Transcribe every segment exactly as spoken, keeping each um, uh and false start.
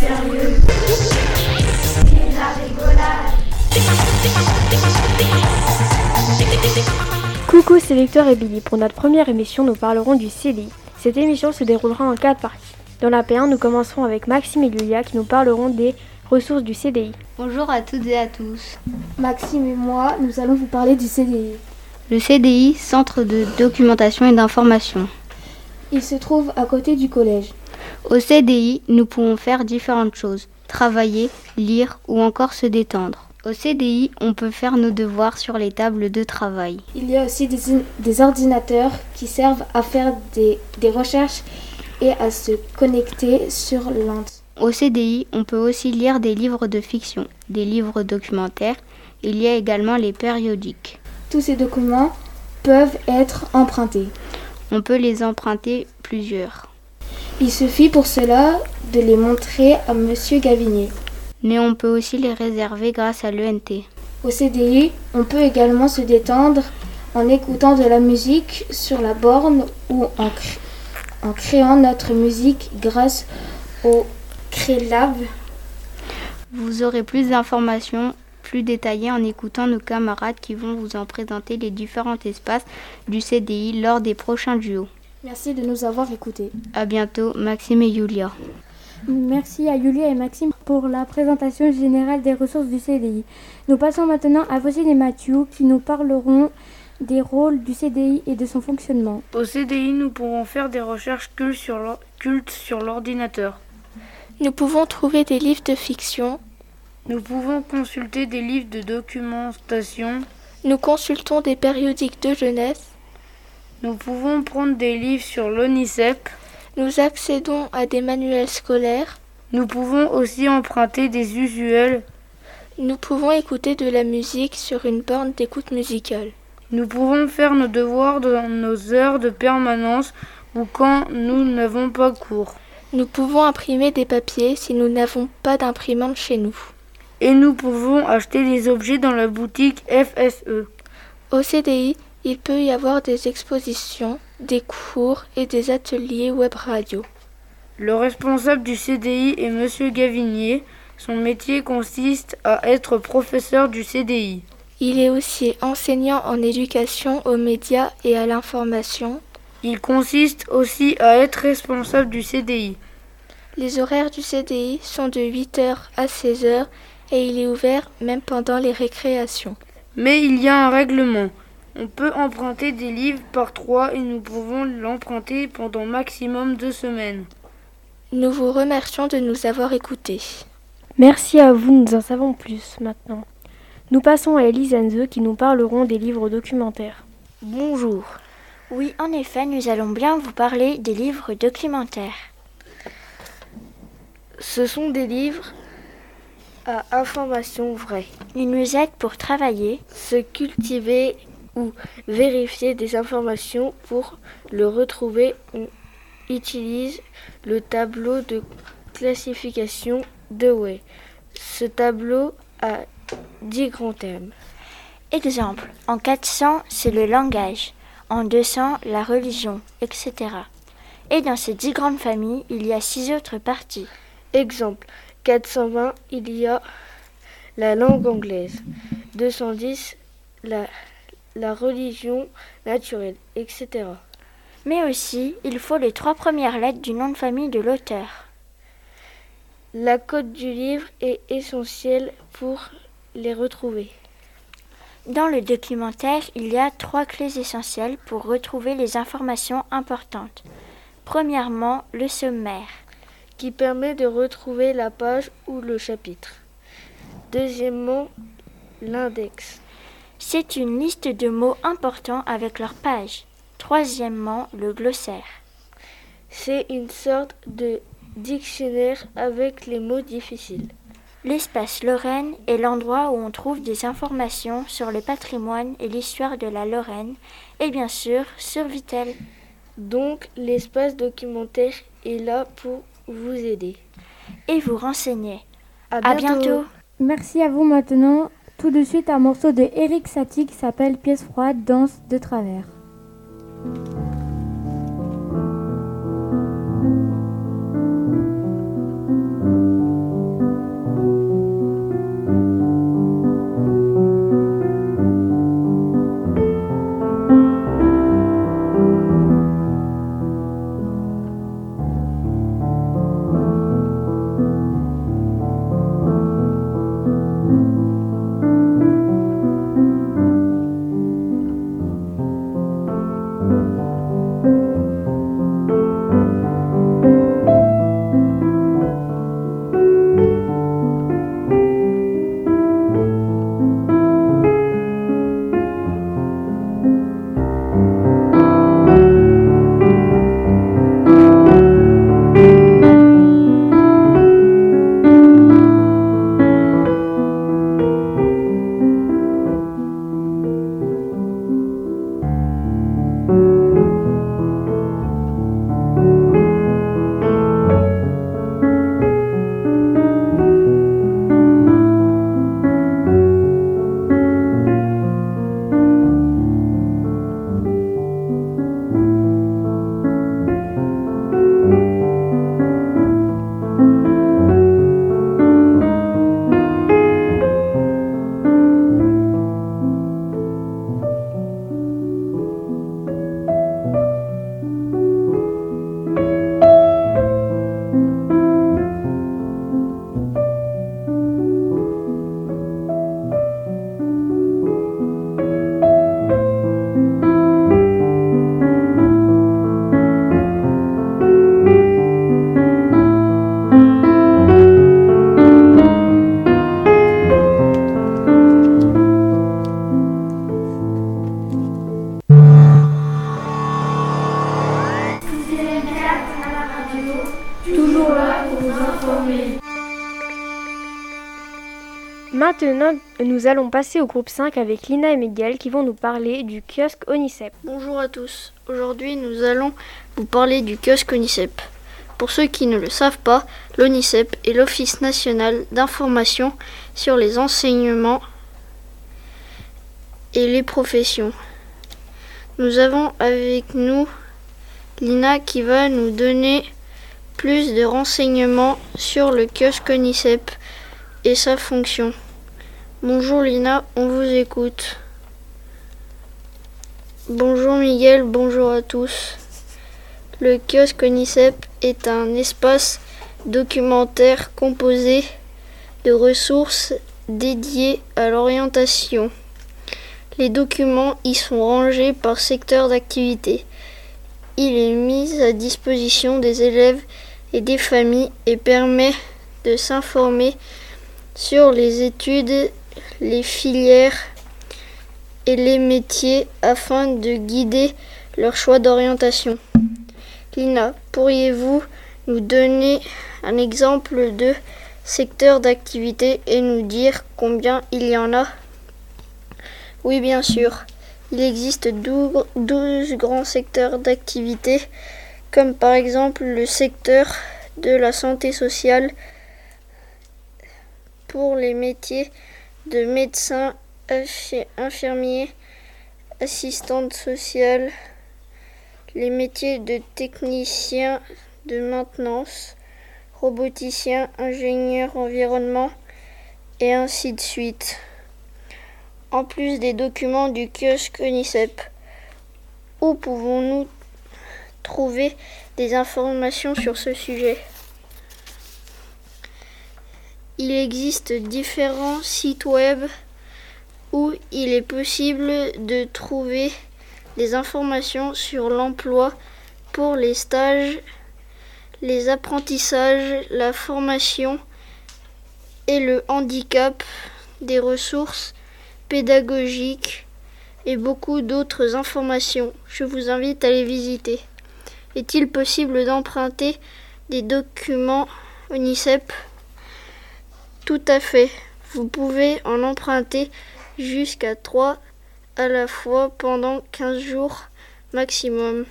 sérieux. Vive la rigolade. Coucou, c'est Victor et Billy. Pour notre première émission, nous parlerons du C D I. Cette émission se déroulera en quatre parties. Dans la P un, nous commencerons avec Maxime et Yulia qui nous parleront des ressources du C D I. Bonjour à toutes et à tous. Maxime et moi, nous allons vous parler du C D I. Le C D I, Centre de documentation et d'information. Il se trouve à côté du collège. Au C D I, nous pouvons faire différentes choses. Travailler, lire ou encore se détendre. Au C D I, on peut faire nos devoirs sur les tables de travail. Il y a aussi des, des ordinateurs qui servent à faire des, des recherches et à se connecter sur l'Inde. Au C D I, on peut aussi lire des livres de fiction, des livres documentaires. Il y a également les périodiques. Tous ces documents peuvent être empruntés. On peut les emprunter plusieurs. Il suffit pour cela de les montrer à Monsieur Gavinier. Mais on peut aussi les réserver grâce à l'E N T. Au C D I, on peut également se détendre en écoutant de la musique sur la borne ou en, cré- en créant notre musique grâce au Crélab. Vous aurez plus d'informations plus détaillées en écoutant nos camarades qui vont vous en présenter les différents espaces du C D I lors des prochains duos. Merci de nous avoir écoutés. À bientôt, Maxime et Yulia. Merci à Yulia et Maxime pour la présentation générale des ressources du C D I. Nous passons maintenant à Faustine et Mathieu qui nous parleront des rôles du C D I et de son fonctionnement. Au C D I, nous pourrons faire des recherches cultes sur, l'or- cultes sur l'ordinateur. Nous pouvons trouver des livres de fiction. Nous pouvons consulter des livres de documentation. Nous consultons des périodiques de jeunesse. Nous pouvons prendre des livres sur l'ONICEP. Nous accédons à des manuels scolaires. Nous pouvons aussi emprunter des usuels. Nous pouvons écouter de la musique sur une borne d'écoute musicale. Nous pouvons faire nos devoirs dans nos heures de permanence ou quand nous n'avons pas cours. Nous pouvons imprimer des papiers si nous n'avons pas d'imprimante chez nous. Et nous pouvons acheter des objets dans la boutique F S E. Au C D I, il peut y avoir des expositions, des cours et des ateliers web radio. Le responsable du C D I est Monsieur Gavinier. Son métier consiste à être professeur du C D I. Il est aussi enseignant en éducation aux médias et à l'information. Il consiste aussi à être responsable du C D I. Les horaires du C D I sont de huit heures à seize heures et il est ouvert même pendant les récréations. Mais il y a un règlement. On peut emprunter des livres par trois et nous pouvons l'emprunter pendant maximum deux semaines. Nous vous remercions de nous avoir écoutés. Merci à vous, nous en savons plus maintenant. Nous passons à Elise et Enzo qui nous parleront des livres documentaires. Bonjour. Oui, en effet, nous allons bien vous parler des livres documentaires. Ce sont des livres à information vraie. Ils nous aident pour travailler, se cultiver ou vérifier des informations. Pour le retrouver, on utilise le tableau de classification Dewey. Ce tableau a dix grands thèmes. Exemple, en quatre cents, c'est le langage, en deux cents, la religion, et cetera. Et dans ces dix grandes familles, il y a six autres parties. Exemple, quatre cent vingt, il y a la langue anglaise, deux cent dix, la, la religion naturelle, et cetera. Mais aussi, il faut les trois premières lettres du nom de famille de l'auteur. La cote du livre est essentielle pour les retrouver. Dans le documentaire, il y a trois clés essentielles pour retrouver les informations importantes. Premièrement, le sommaire, qui permet de retrouver la page ou le chapitre. Deuxièmement, l'index. C'est une liste de mots importants avec leur page. Troisièmement, le glossaire. C'est une sorte de dictionnaire avec les mots difficiles. L'espace Lorraine est l'endroit où on trouve des informations sur le patrimoine et l'histoire de la Lorraine et bien sûr sur Vittel. Donc l'espace documentaire est là pour vous aider et vous renseigner. À bientôt. À bientôt. Merci à vous maintenant. Tout de suite un morceau de Eric Satie qui s'appelle Pièce froide, danse de travers. Maintenant, nous allons passer au groupe cinq avec Lina et Miguel qui vont nous parler du kiosque Onicep. Bonjour à tous. Aujourd'hui, nous allons vous parler du kiosque Onicep. Pour ceux qui ne le savent pas, l'Onicep est l'Office national d'information sur les enseignements et les professions. Nous avons avec nous Lina qui va nous donner plus de renseignements sur le kiosque Onicep et sa fonction. Bonjour Lina, on vous écoute. Bonjour Miguel, bonjour à tous. Le kiosque Onicep est un espace documentaire composé de ressources dédiées à l'orientation. Les documents y sont rangés par secteur d'activité. Il est mis à disposition des élèves et des familles et permet de s'informer sur les études, les filières et les métiers afin de guider leur choix d'orientation. Lina, pourriez-vous nous donner un exemple de secteur d'activité et nous dire combien il y en a ? Oui, bien sûr. Il existe douze grands secteurs d'activité, comme par exemple le secteur de la santé sociale pour les métiers de médecin, infirmier, assistante sociale, les métiers de technicien de maintenance, roboticien, ingénieur environnement et ainsi de suite. En plus des documents du kiosque Onicep, où pouvons-nous trouver des informations sur ce sujet ? Il existe différents sites web où il est possible de trouver des informations sur l'emploi pour les stages, les apprentissages, la formation et le handicap, des ressources pédagogiques et beaucoup d'autres informations. Je vous invite à les visiter. Est-il possible d'emprunter des documents Onicep ? Tout à fait. Vous pouvez en emprunter jusqu'à trois à la fois pendant quinze jours maximum.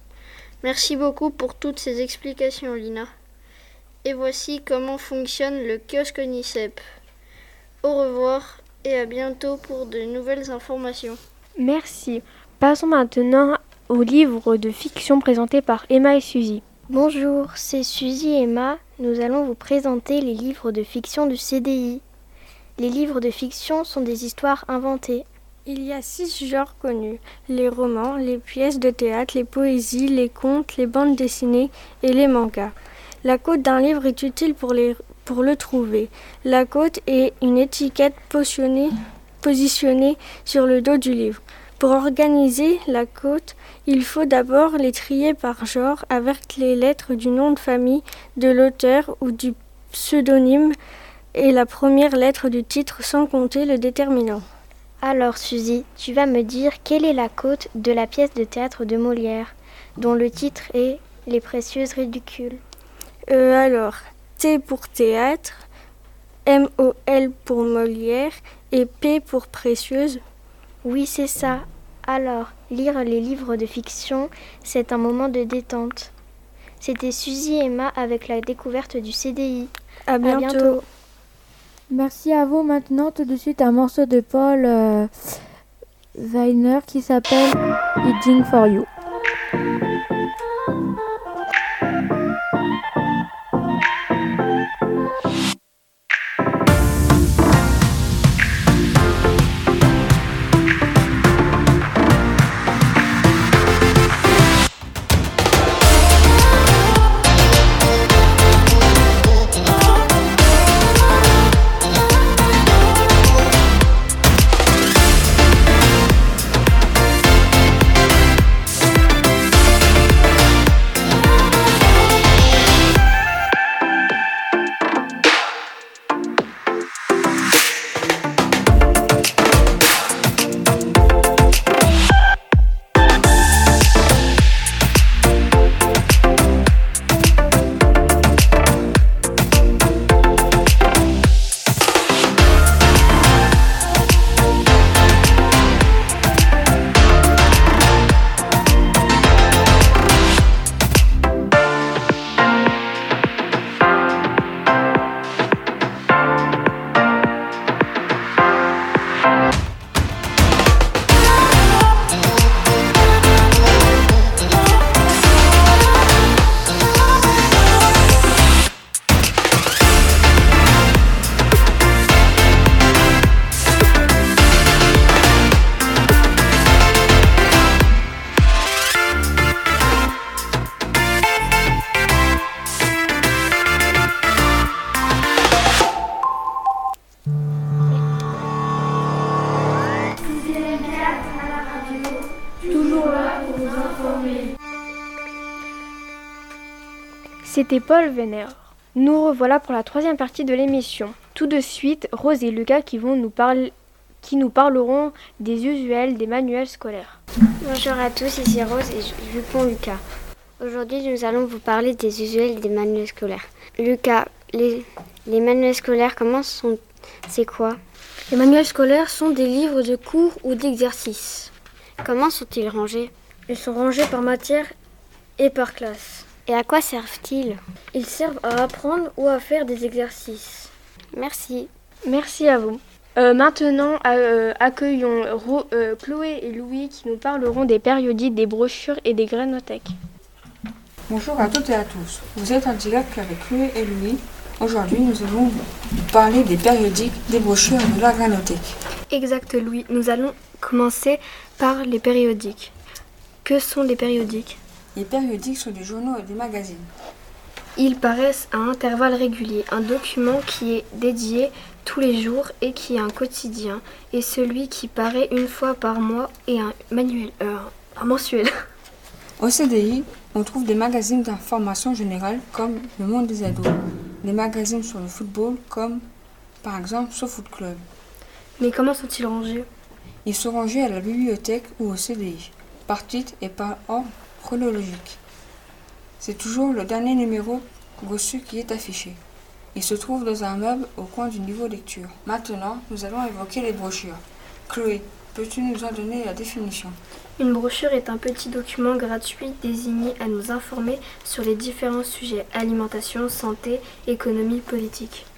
Merci beaucoup pour toutes ces explications, Lina. Et voici comment fonctionne le kiosque Onicep. Au revoir et à bientôt pour de nouvelles informations. Merci. Passons maintenant au livre de fiction présenté par Emma et Suzy. Bonjour, c'est Suzy et Emma. Nous allons vous présenter les livres de fiction du C D I. Les livres de fiction sont des histoires inventées. Il y a six genres connus, les romans, les pièces de théâtre, les poésies, les contes, les bandes dessinées et les mangas. La cote d'un livre est utile pour, les, pour le trouver. La cote est une étiquette positionnée, positionnée sur le dos du livre. Pour organiser la cote, il faut d'abord les trier par genre avec les lettres du nom de famille de l'auteur ou du pseudonyme et la première lettre du titre sans compter le déterminant. Alors Suzy, tu vas me dire quelle est la cote de la pièce de théâtre de Molière, dont le titre est « Les précieuses ridicules ». Euh, alors, T pour théâtre, M O L pour Molière et P pour précieuse. Oui, c'est ça. Alors, lire les livres de fiction, c'est un moment de détente. C'était Suzy et Emma avec la découverte du C D I. À bientôt. À bientôt. Merci à vous. Maintenant, tout de suite, un morceau de Paul euh, Weiner qui s'appelle Itching for You. Thank fourmis. C'était Paul Vénère. Nous revoilà pour la troisième partie de l'émission. Tout de suite, Rose et Lucas qui, vont nous, parler, qui nous parleront des usuels des manuels scolaires. Bonjour à tous, ici Rose et je réponds Lucas. Aujourd'hui, nous allons vous parler des usuels des manuels scolaires. Lucas, les, les manuels scolaires, comment sont... C'est quoi? Les manuels scolaires sont des livres de cours ou d'exercices. Comment sont-ils rangés? Ils sont rangés par matière et par classe. Et à quoi servent-ils? Ils servent à apprendre ou à faire des exercices. Merci. Merci à vous. Euh, maintenant, euh, accueillons Ro- euh, Chloé et Louis qui nous parleront des périodiques, des brochures et des grainothèques. Bonjour à toutes et à tous. Vous êtes en direct avec Chloé et Louis. Aujourd'hui, nous allons vous parler des périodiques, des brochures et de la grainothèque. Exact, Louis. Nous allons commencer par les périodiques. Que sont les périodiques? Les périodiques sont des journaux et des magazines. Ils paraissent à intervalles réguliers. Un document qui est dédié tous les jours et qui est un quotidien, et celui qui paraît une fois par mois est un manuel, euh, un mensuel. Au C D I, on trouve des magazines d'information générale comme Le Monde des ados, des magazines sur le football comme par exemple SoFoot Club. Mais comment sont-ils rangés? Ils sont rangés à la bibliothèque ou au C D I, par titre et par ordre chronologique. C'est toujours le dernier numéro reçu qui est affiché. Il se trouve dans un meuble au coin du niveau lecture. Maintenant, nous allons évoquer les brochures. Chloé, peux-tu nous en donner la définition? Une brochure est un petit document gratuit désigné à nous informer sur les différents sujets: alimentation, santé, économie, politique.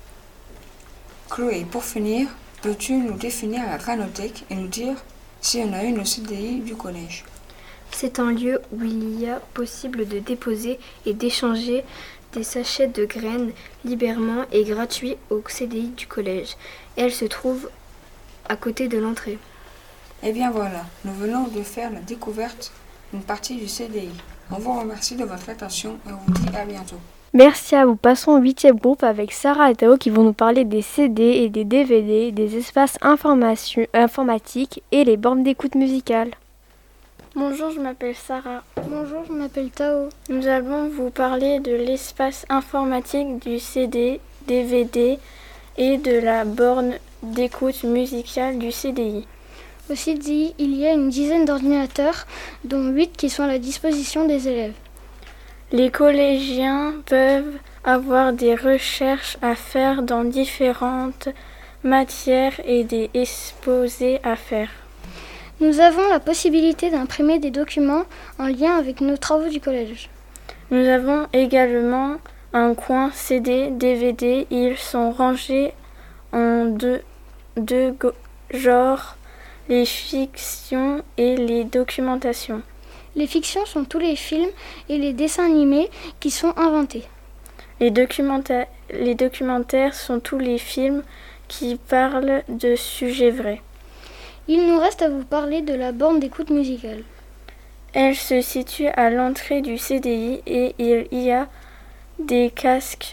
Chloé, pour finir, peux-tu nous définir la grainothèque et nous dire si on a une au C D I du collège? C'est un lieu où il y a possible de déposer et d'échanger des sachets de graines librement et gratuits au C D I du collège. Elle se trouve à côté de l'entrée. Eh bien voilà, nous venons de faire la découverte d'une partie du C D I. On vous remercie de votre attention et on vous dit à bientôt. Merci à vous. Passons au huitième groupe avec Sarah et Théo qui vont nous parler des C D et des D V D, des espaces information, informatiques et les bornes d'écoute musicale. Bonjour, je m'appelle Sarah. Bonjour, je m'appelle Tao. Nous allons vous parler de l'espace informatique, du C D, D V D et de la borne d'écoute musicale du C D I. Au C D I, il y a une dizaine d'ordinateurs, dont huit qui sont à la disposition des élèves. Les collégiens peuvent avoir des recherches à faire dans différentes matières et des exposés à faire. Nous avons la possibilité d'imprimer des documents en lien avec nos travaux du collège. Nous avons également un coin C D, D V D. Ils sont rangés en deux, deux go- genres, les fictions et les documentations. Les fictions sont tous les films et les dessins animés qui sont inventés. Les, documenta- les documentaires sont tous les films qui parlent de sujets vrais. Il nous reste à vous parler de la borne d'écoute musicale. Elle se situe à l'entrée du C D I et il y a des casques.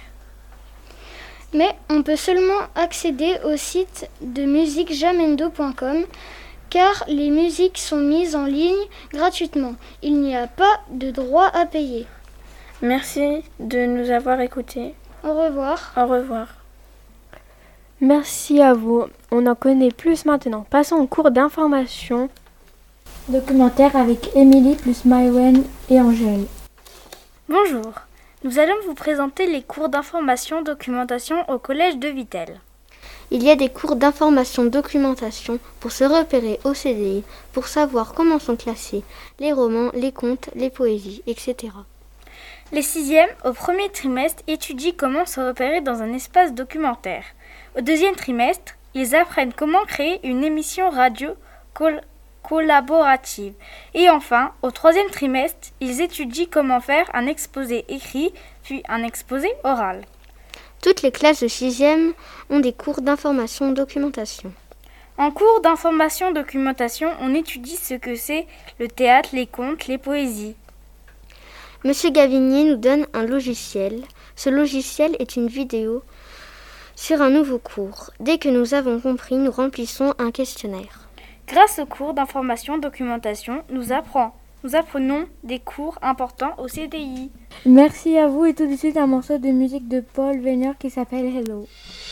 Mais on peut seulement accéder au site de musique jamendo point com car les musiques sont mises en ligne gratuitement. Il n'y a pas de droit à payer. Merci de nous avoir écoutés. Au revoir. Au revoir. Merci à vous. On en connaît plus maintenant. Passons au cours d'information. Documentaire avec Émilie plus Maïwen et Angèle. Bonjour. Nous allons vous présenter les cours d'information documentation au collège de Vittel. Il y a des cours d'information documentation pour se repérer au C D I, pour savoir comment sont classés les romans, les contes, les poésies, et cetera. Les sixièmes, au premier trimestre, étudient comment se repérer dans un espace documentaire. Au deuxième trimestre, ils apprennent comment créer une émission radio col- collaborative. Et enfin, au troisième trimestre, ils étudient comment faire un exposé écrit, puis un exposé oral. Toutes les classes de sixième ont des cours d'information documentation. En cours d'information documentation, on étudie ce que c'est le théâtre, les contes, les poésies. Monsieur Gavinier nous donne un logiciel. Ce logiciel est une vidéo sur un nouveau cours. Dès que nous avons compris, nous remplissons un questionnaire. Grâce au cours d'information documentation, nous, apprend, nous apprenons des cours importants au C D I. Merci à vous et tout de suite un morceau de musique de Paul Weiner qui s'appelle Hello.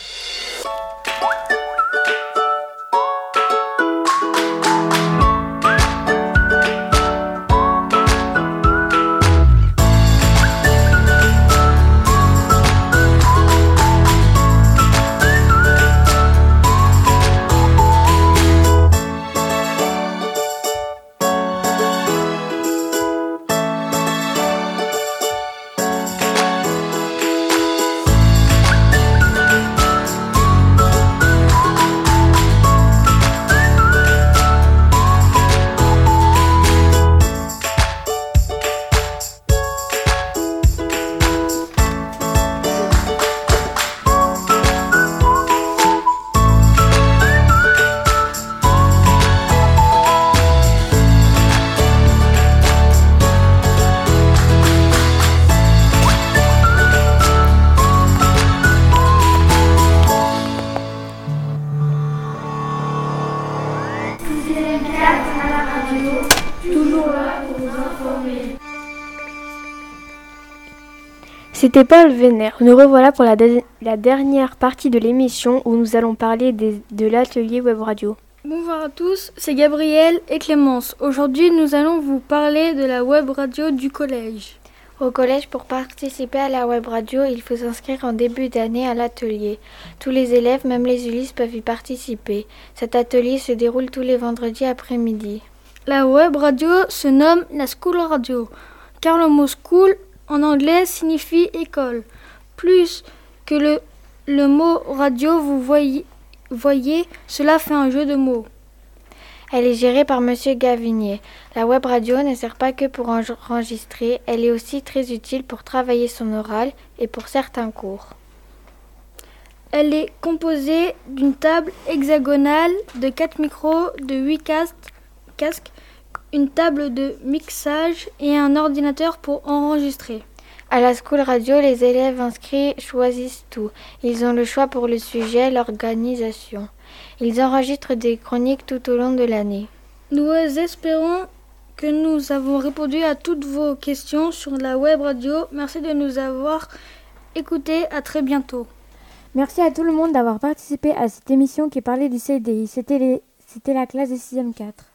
C'était Paul Weiner. Nous revoilà pour la, de- la dernière partie de l'émission où nous allons parler des- de l'atelier web radio. Bonjour à tous, c'est Gabriel et Clémence. Aujourd'hui, nous allons vous parler de la web radio du collège. Au collège, pour participer à la web radio, il faut s'inscrire en début d'année à l'atelier. Tous les élèves, même les Ulysses, peuvent y participer. Cet atelier se déroule tous les vendredis après-midi. La web radio se nomme la School Radio, car le mot school en anglais signifie école. Plus que le, le mot radio, vous voyez, voyez, cela fait un jeu de mots. Elle est gérée par Monsieur Gavinier. La web radio ne sert pas que pour enregistrer, elle est aussi très utile pour travailler son oral et pour certains cours. Elle est composée d'une table hexagonale, de quatre micros, de huit casques, casques, une table de mixage et un ordinateur pour enregistrer. À la School Radio, les élèves inscrits choisissent tout. Ils ont le choix pour le sujet, l'organisation. Ils enregistrent des chroniques tout au long de l'année. Nous espérons que nous avons répondu à toutes vos questions sur la web radio. Merci de nous avoir écoutés. À très bientôt. Merci à tout le monde d'avoir participé à cette émission qui parlait du C D I. C'était, les... C'était la classe de sixième quatre.